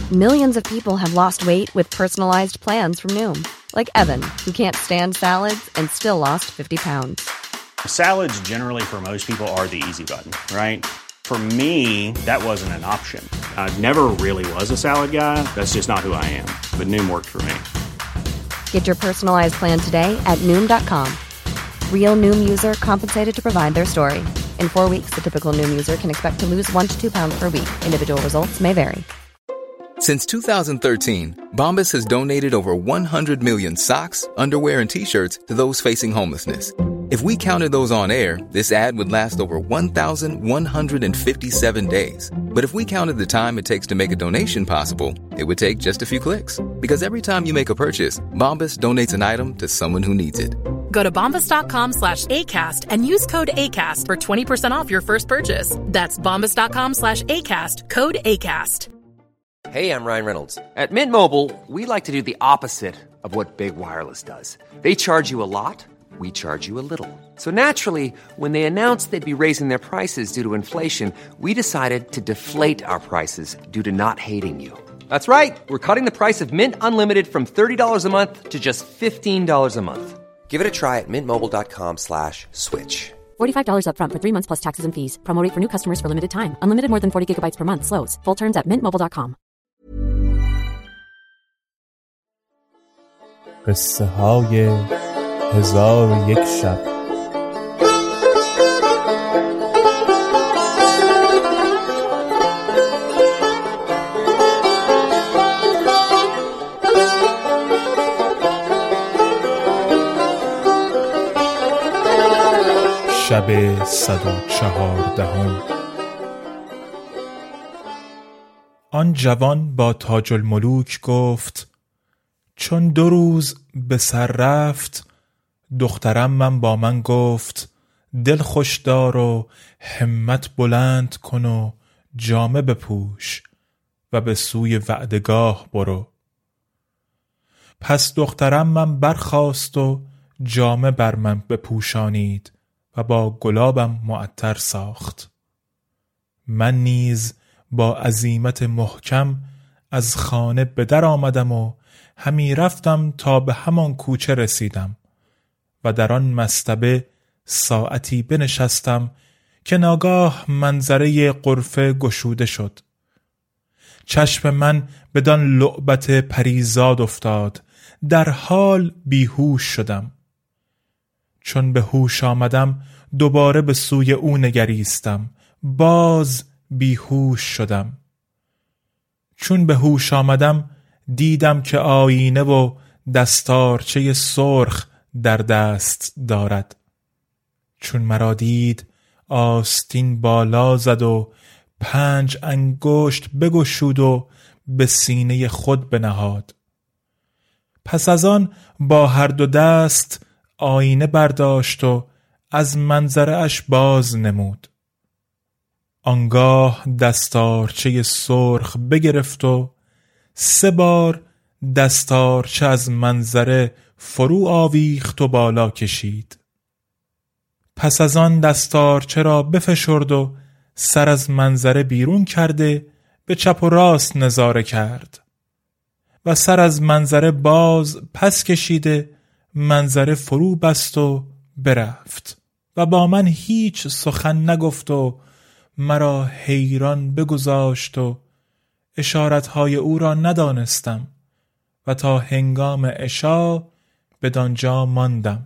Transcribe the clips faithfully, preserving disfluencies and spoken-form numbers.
Millions of people have lost weight with personalized plans from Noom. Like Evan, who can't stand salads and still lost fifty pounds. Salads generally for most people are the easy button, right? For me, that wasn't an option. I never really was a salad guy. That's just not who I am. But Noom worked for me. Get your personalized plan today at Noom dot com. Real Noom user compensated to provide their story. In four weeks, the typical Noom user can expect to lose one to two pounds per week. Individual results may vary. Since two thousand thirteen, Bombas has donated over one hundred million socks, underwear, and T-shirts to those facing homelessness. If we counted those on air, this ad would last over one thousand one hundred fifty-seven days. But if we counted the time it takes to make a donation possible, it would take just a few clicks. Because every time you make a purchase, Bombas donates an item to someone who needs it. Go to bombas.com slash ACAST and use code ACAST for twenty percent off your first purchase. That's bombas.com slash ACAST, code ACAST. Hey, I'm Ryan Reynolds. At Mint Mobile, we like to do the opposite of what Big Wireless does. They charge you a lot, we charge you a little. So naturally, when they announced they'd be raising their prices due to inflation, we decided to deflate our prices due to not hating you. That's right. We're cutting the price of Mint Unlimited from thirty dollars a month to just fifteen dollars a month. Give it a try at mintmobile.com slash switch. forty-five dollars up front for three months plus taxes and fees. Promo rate for new customers for limited time. Unlimited more than forty gigabytes per month. Slows full terms at mint mobile dot com. قصه های هزار و یک شب. شب صد و چهاردهم. آن جوان با تاج الملوک گفت چون دو روز به سر رفت، دخترم من با من گفت دل خوش دار و همت بلند کن و جامه بپوش و به سوی وعدگاه برو. پس دخترم من برخاست و جامه بر من بپوشانید و با گلابم معطر ساخت. من نیز با عزیمت محکم از خانه به در آمدم و همی رفتم تا به همان کوچه رسیدم و در آن مصطبه ساعتی بنشستم که ناگاه منظره غرفه گشوده شد. چشم من بدان لعبت پریزاد افتاد، در حال بیهوش شدم. چون به هوش آمدم دوباره به سوی او نگریستم، باز بیهوش شدم. چون به هوش آمدم دیدم که آینه و دستارچه سرخ در دست دارد. چون مرا دید آستین بالا زد و پنج انگشت بگشود و به سینه خود بنهاد. پس از آن با هر دو دست آینه برداشت و از منظره اش باز نمود. آنگاه دستارچه سرخ بگرفت و سه بار دستارچه از منظره فرو آویخت و بالا کشید. پس از آن دستارچه را بفشرد و سر از منظره بیرون کرده به چپ و راست نظاره کرد و سر از منظره باز پس کشیده منظره فرو بست و برفت و با من هیچ سخن نگفت و مرا حیران بگذاشت و اشارتهای او را ندانستم و تا هنگام عشا بدانجا ماندم.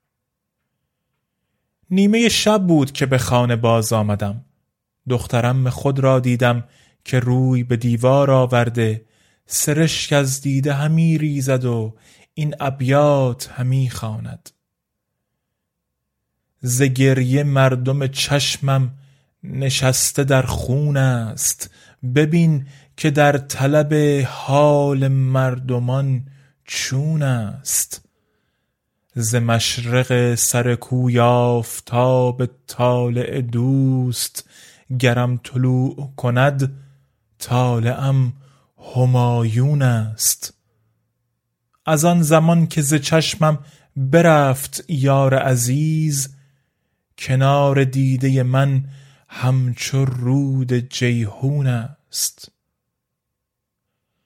نیمه شب بود که به خانه باز آمدم. دخترم خود را دیدم که روی به دیوار آورده، سرشک از دیده همی ریزد و این ابیات همی خواند: ز گریه مردم چشمم نشسته در خون است، ببین که در طلب حال مردمان چون است. ز مشرق سر کوی آفتاب طالع دوست، گرم طلوع کند طالعم همایون است. از آن زمان که ز چشمم برفت یار عزیز، کنار دیده من همچو رود جیحون است.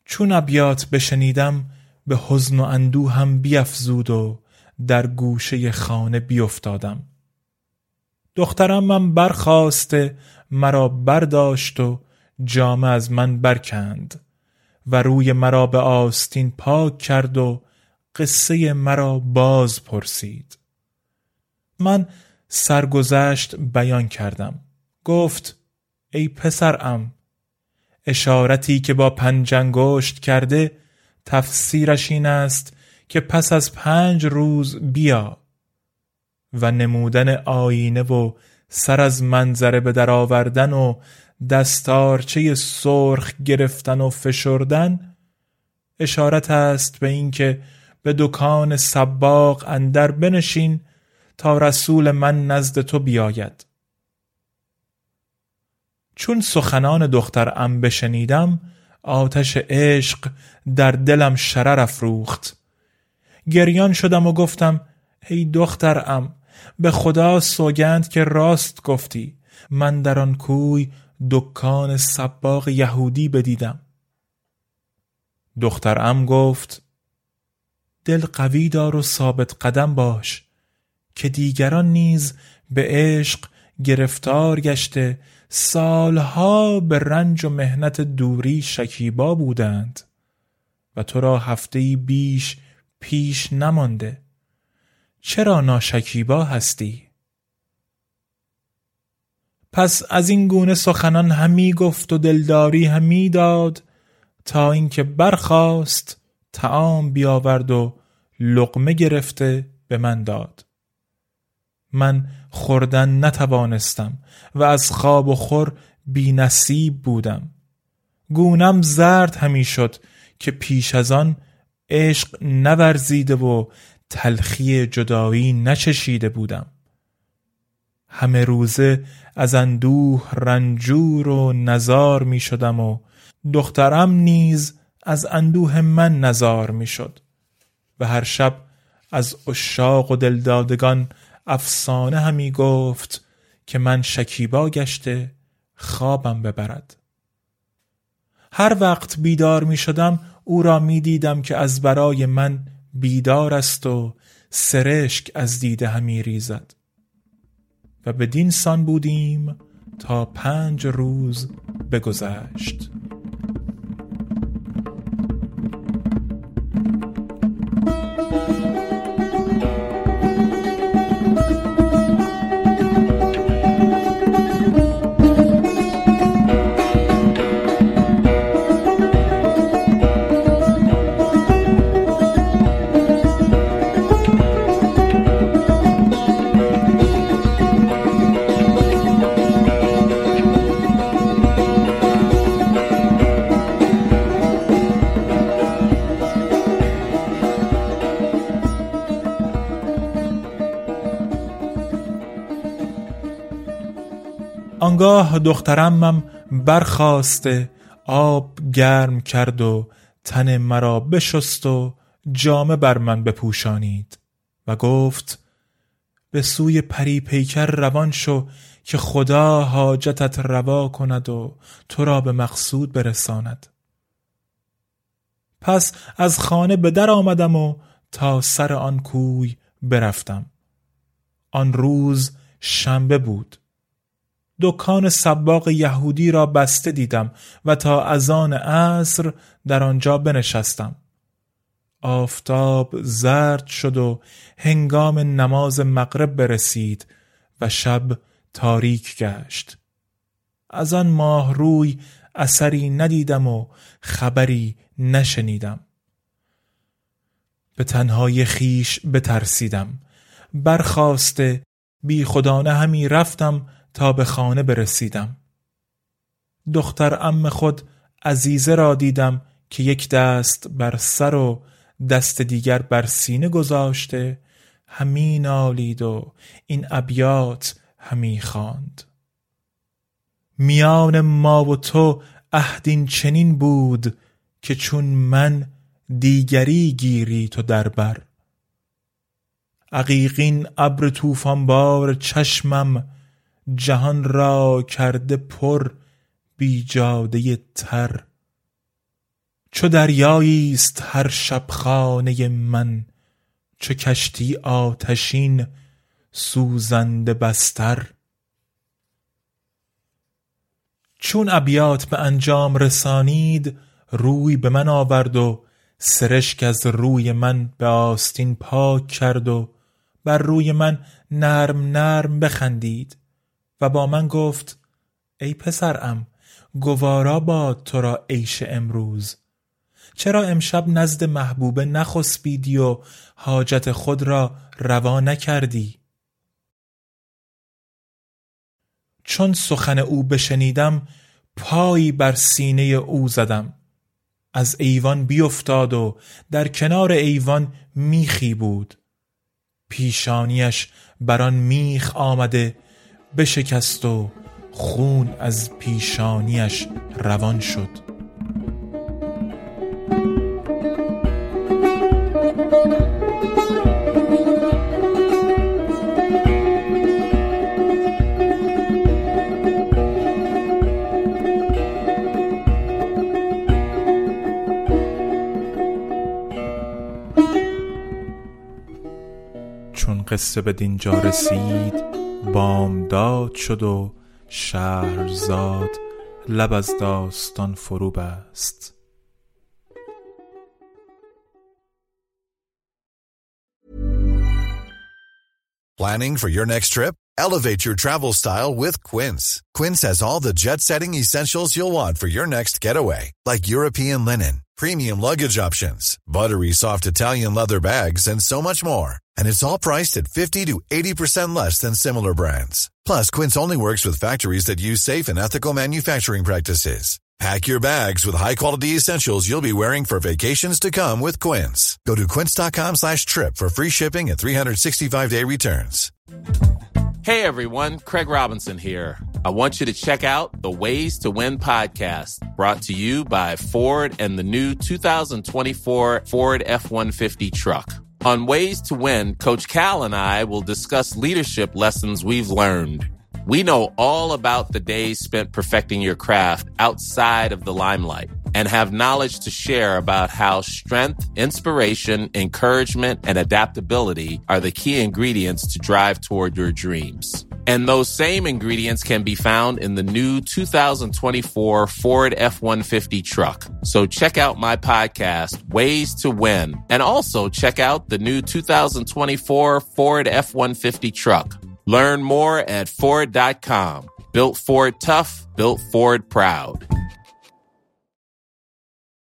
چون ابیات بشنیدم به حزن و اندوهم بیفزود و در گوشه خانه بیفتادم. دخترم من برخاسته مرا برداشت و جامه از من برکند و روی مرا به آستین پاک کرد و قصه مرا باز پرسید. من سرگذشت بیان کردم. گفت ای پسرم، اشارتی که با پنج انگشت کرده تفسیرش این است که پس از پنج روز بیا. و نمودن آینه و سر از منظره به در آوردن و دستارچه سرخ گرفتن و فشردن اشارت است به این که به دکان سباق اندر بنشین تا رسول من نزد تو بیاید. چون سخنان دخترم بشنیدم آتش عشق در دلم شرر افروخت. گریان شدم و گفتم ای دخترم، به خدا سوگند که راست گفتی. من در آن کوی دکان سباق یهودی بدیدم. دخترم گفت دل قوی دار و ثابت قدم باش که دیگران نیز به عشق گرفتار گشته سالها به رنج و مهنت دوری شکیبا بودند و تو را هفته‌ای بیش پیش نمانده. چرا ناشکیبا هستی؟ پس از این گونه سخنان همی گفت و دلداری همی داد تا اینکه برخاست، طعام بیاورد و لقمه گرفته به من داد. من خوردن نتوانستم و از خواب و خور بی نصیب بودم. گونم زرد همی شد که پیش از آن عشق نورزیده و تلخی جدایی نچشیده بودم. همه روزه از اندوه رنجور و نزار می شدم و دخترم نیز از اندوه من نزار می شد و هر شب از عشاق و دلدادگان افسانه همی گفت که من شکیبا گشته خوابم ببرد. هر وقت بیدار می شدم او را می دیدم که از برای من بیدار است و سرشک از دیده همی ریزد. و بدین سان بودیم تا پنج روز بگذشت. آنگاه دخترمم برخاسته آب گرم کرد و تن مرا بشست و جامه بر من بپوشانید و گفت به سوی پری پیکر روان شو که خدا حاجتت روا کند و تو را به مقصود برساند. پس از خانه به در آمدم و تا سر آن کوی برفتم. آن روز شنبه بود. دکان سباق یهودی را بسته دیدم و تا اذان عصر در آنجا بنشستم. آفتاب زرد شد و هنگام نماز مغرب برسید و شب تاریک گشت. از آن ماه روی اثری ندیدم و خبری نشنیدم. به تنهای خیش بترسیدم. برخاسته بی خودانه همی رفتم تا به خانه برسیدم. دختر عم خود عزیزه را دیدم که یک دست بر سر و دست دیگر بر سینه گذاشته همی نالید و این ابیات همی خواند. میان ما و تو عهد چنین بود که چون من دیگری گیری تو در بر. عقیقین ابر طوفان بار چشمم جهان را کرده پر بیجاده تر. چو دریایی است هر شب خانه من، چو کشتی آتشین سوزنده بستر. چون ابیات به انجام رسانید، روی به من آورد و سرشک از روی من به آستین پاک کرد و بر روی من نرم نرم بخندید و با من گفت ای پسرم، گوارا باد تو را عیش امروز. چرا امشب نزد محبوبه نخسبیدی و حاجت خود را روا نکردی؟ چون سخن او بشنیدم، پایی بر سینه او زدم. از ایوان بیفتاد و در کنار ایوان میخی بود. پیشانیش بران میخ آمده بشکست و خون از پیشانیش روان شد. چون قصه به دینجا رسید، بامداد شد و شهرزاد لب از داستان فرو بست. Planning for your next trip? Elevate your travel style with Quince. Quince has all the jet-setting essentials you'll want for your next getaway, like European linen, premium luggage options, buttery soft Italian leather bags, and so much more. And it's all priced at fifty to eighty percent less than similar brands. Plus, Quince only works with factories that use safe and ethical manufacturing practices. Pack your bags with high-quality essentials you'll be wearing for vacations to come with Quince. Go to quince.com slash trip for free shipping and three sixty-five day returns. Hey everyone, Craig Robinson here. I want you to check out the Ways to Win podcast, brought to you by Ford and the new two thousand twenty-four Ford F one fifty truck. On Ways to Win, Coach Cal and I will discuss leadership lessons we've learned. We know all about the days spent perfecting your craft outside of the limelight and have knowledge to share about how strength, inspiration, encouragement, and adaptability are the key ingredients to drive toward your dreams. And those same ingredients can be found in the new two thousand twenty-four Ford F one fifty truck. So check out my podcast, Ways to Win, and also check out the new two thousand twenty-four Ford F one fifty truck. Learn more at Ford dot com. Built Ford tough, built Ford proud.